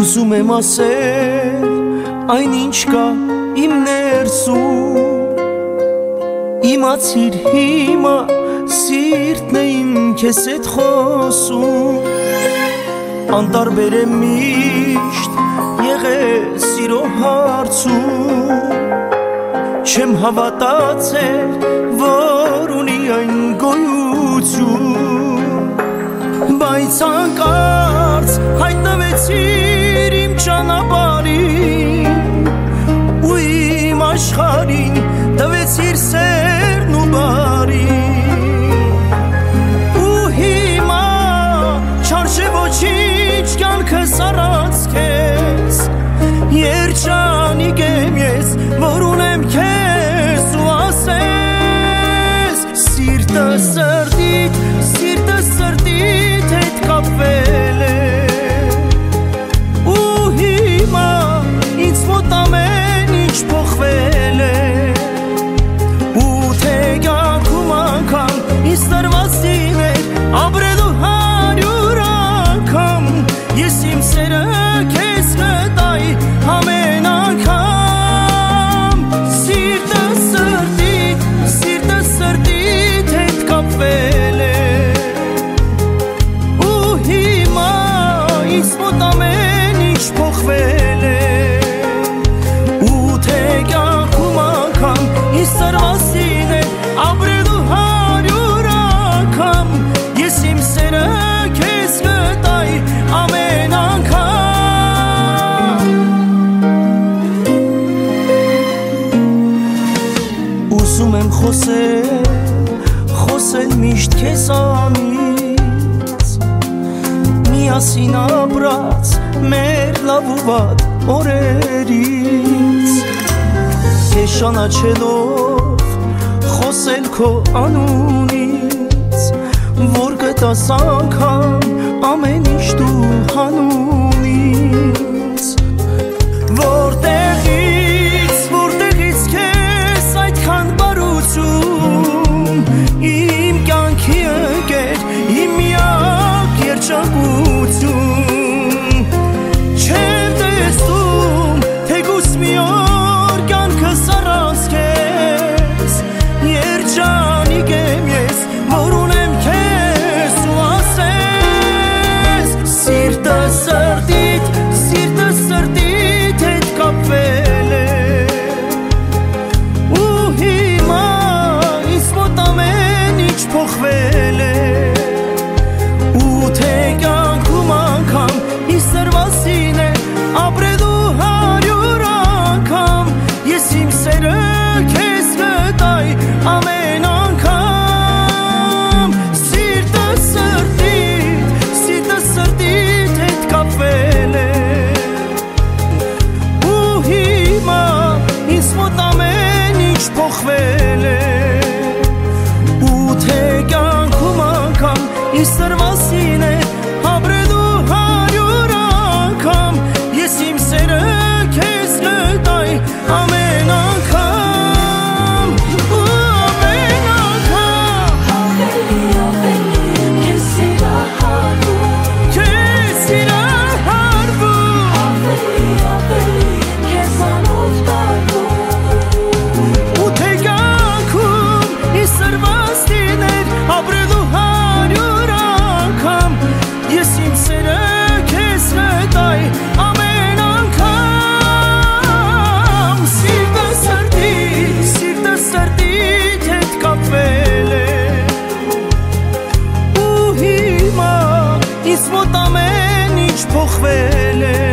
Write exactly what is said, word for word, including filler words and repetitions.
Ուզում եմ ասել այն ինչ կա իմ ներսում, իմացիր հիմա սիրտն է իմ քեզ հետ խոսում, անտարբեր եմ միշտ եղել սիրո հարցում, չեմ հավատացել որ ունի այն գոյություն, բայց հանկարծ հայտնվեցիր իմ ճանապարհին ու իմ աշխարհին տվեցիր սերն ու բարին, ու հիմա չարժե ոչինչ կյանքս առանց քեզ, երջանիկ եմ ես որ ունեմ քեզ ու ասես սիրտը սրտիդ սիրտը սրտիդ հետ կապվել է, ու հիմա ինձ մոտ ամեն ինչ փոխվել է, ու թե կյանքում անգամ ինձ տրված սիրել ապրելու հարյուր անգամ, ես իմ սերը քեզ կտայի ամեն անգամ, սիրտը սրտիդ սիրտը սրտիդ հետ կապվել է, ու հիմա ինձ մոտ ամեն ինչ փոխվել է, ու թե կյանքում անգամ ինձ տրված սիրել ապրելու հարյուր անգամ, ես իմ սերը քեզ կտայի ամեն անգամ, ուզում եմ խոսել խոսել միշտ քեզանից, միասին ապրած մեր լավ ու վատ օրերից, քեզ ճանաչելով խոսել քո անունից, որ գտաս անգամ ամեն ինչ դու հանուն ինձ, որտեղից որտեղից քեզ այդքան բարություն, իմ կյանքի ընկեր իմ միակ երջանկություն, չեմ տեսնում թեկուզ մի օր կյանքս առանց քեզ, երջանիկ եմ ես որ ունեմ քեզ ու ասես սիրտը սրտիդ սիրտը սրտիդ հետ կապվել է, ու հիմա ինձ մոտ ամեն ինչ փոխվել է, ու թե կյանքում անգամ ինձ տրված սիրել ապրելու հարյուր անգամ, ես իմ սերը քեզ կտայի ամեն անգամ, սիրտը սրտիդ սիրտը սրտիդ հետ կապվել է, ու հիմա ինձ մոտ ամեն ինչ փոխվել է, ու թե կյանքում անգամ ինձ տրված սիրել ապրելու հարյուր անգամ, ես իմ սերը քեզ կտայի ամեն անգամ, ու ամեն անգամ, քեզ սիրահարվում, ու թե կյանքում ինձ տրված սիրել ապրելու հարյուր անգամ, ես իմ սերը քեզ կտայի ամեն անգամ, սիրտը սրտիդ սիրտը սրտիդ հետ կապվել է, ու հիմա ինձ մոտ ամեն ինչ փոխվել է,